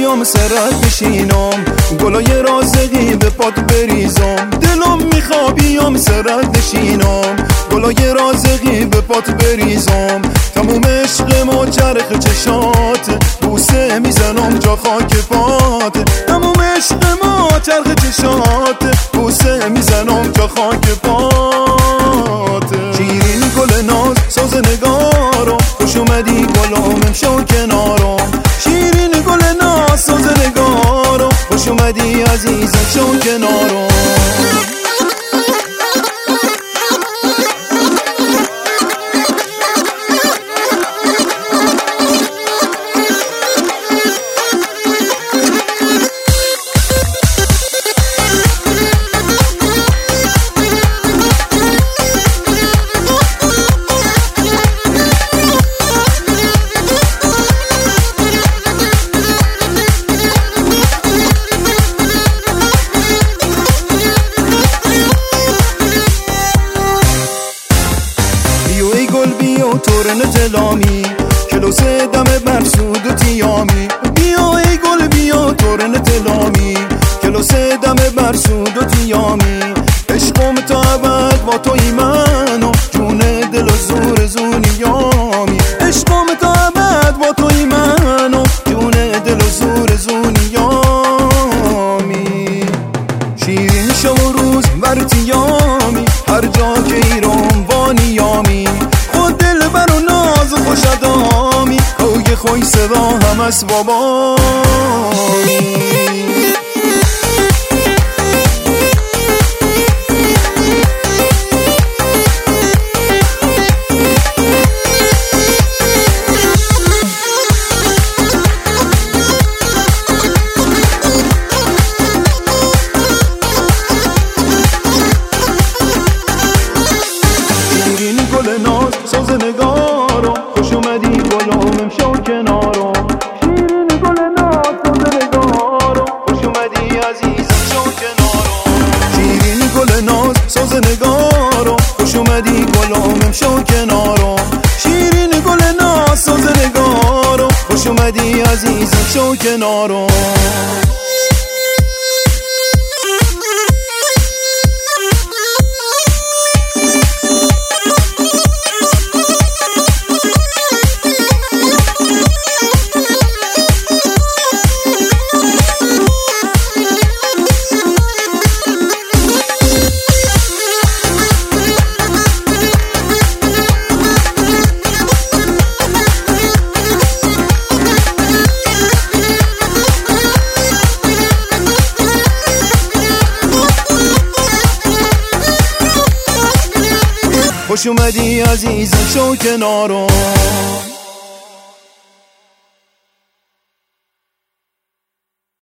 بیام سرت بشینم، گلای رازقی به پات بریزم. دلم میخوا بیام سرت بشینم، گلای رازقی به پات بریزم. تموم عشق ما چرخ چشات، بوسه میزنم جا خاک پات. تموم عشق ما چرخ چشات، بوسه میزنم جا خاک پات. شیرین گل ناز ساز نگارم، خوش اومدی گلام امشو کنارم. شیرین گل ناز ساز نگارم، خوش اومدی عزیزم شو کنارم. تورن تلامی کلوس دم برسود و تیامی. بیا ای گل بیا تورن تلامی کلوس دم برسود و تیامی. عشقم تا ابد با توی منو، جون دل و زور زونیامی. عشقم تا ابد با توی منو، جون دل و زور زونیامی. شیرین شب و روز بر تیامی، هر جا که ایران وانیامی. خوش ادامی کوی خوی صدا هم از بابامی. شیرین گل ناز ساز نگارم، خوش اومدی گلام امشو کنارم. شیرین گل ناز ساز نگارم، خوش اومدی عزیزم شو کنارم. شیرین گل ناز ساز نگارم، خوش اومدی گلام امشو کنارم. شیرین گل ناز ساز نگارم، خوش اومدی عزیزم شو کنارم. خوش اومدی عزیزم شو کنارم.